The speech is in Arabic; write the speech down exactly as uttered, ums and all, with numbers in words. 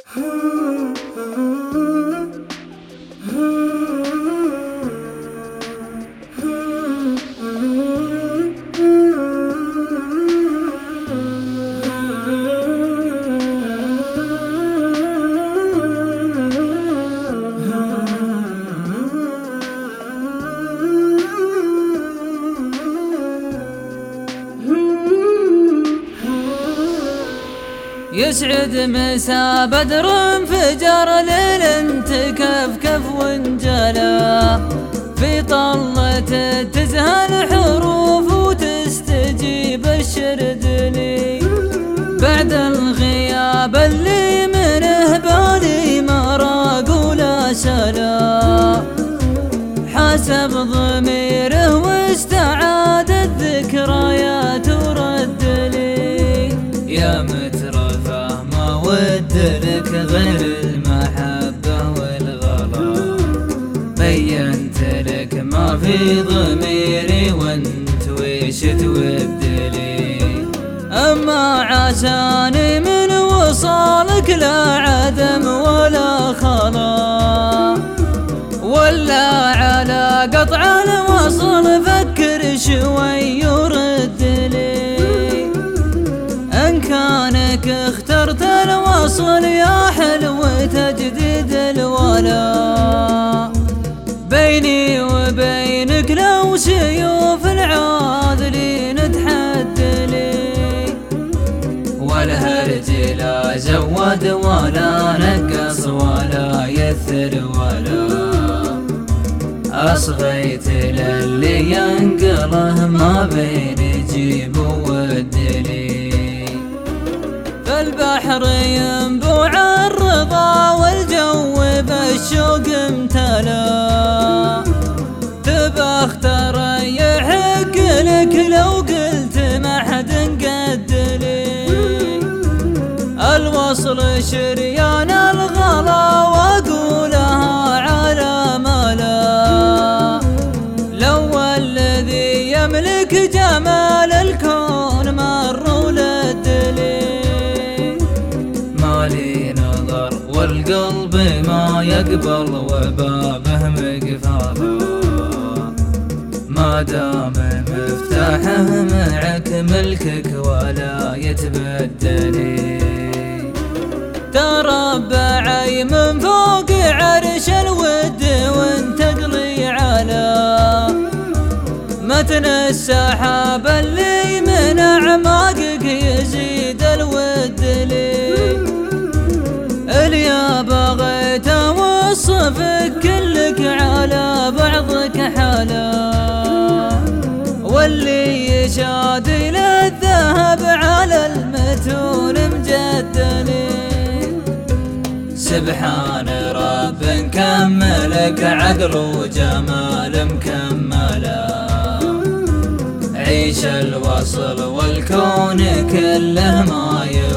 يسعد مسا بدر انفجر ليل تكفكف وانجلى في طلته تزهى حروف وتستجيب الشردلي بعد الغياب اللي منه بالي ما راق ولا سلا حسب ضميره واستعاد الذكريات ورد لي يا مترفه ما ود لك غير المحبة والغلا بينت لك ما في ضميري وانت ويش تبدلي اما عساني من وصالك لا عدم ولا خلا ولا على قطع الوصل فكر شوي يرد لي ان كانك اخترت الوصل يا حلو تجديد الولا بيني وبينك لو سيوف العاذلين تحدلي والهرج لا زود ولا نقص ولا يثر ولا أصغيت للي ينقله ما بين جيب ودلي فالبحر ينبوع الرضا والجو بالشوق امتلا تبى اختار يحق لك لو قلت ما حد قدلي الوصل شريان الغلا واقولها على ملا لو الذي يملك جمال الكون مر ولدلي مالي نظر والقلب ما يقبل وبابه مقفاله ما دام مفتاحه معك ملكك ولا يتبدلي تربعي من فوق عرش الود وانتقلي على متن السحاب اللي من اعماقك يزيد الود لي اليا بغيت اوصفك كلك على بعضك حالا واللي يشاد للذهب على المتون مجدلي سبحان رب كملك عقل وجمال مكملا عيش الوصل والكون كله ما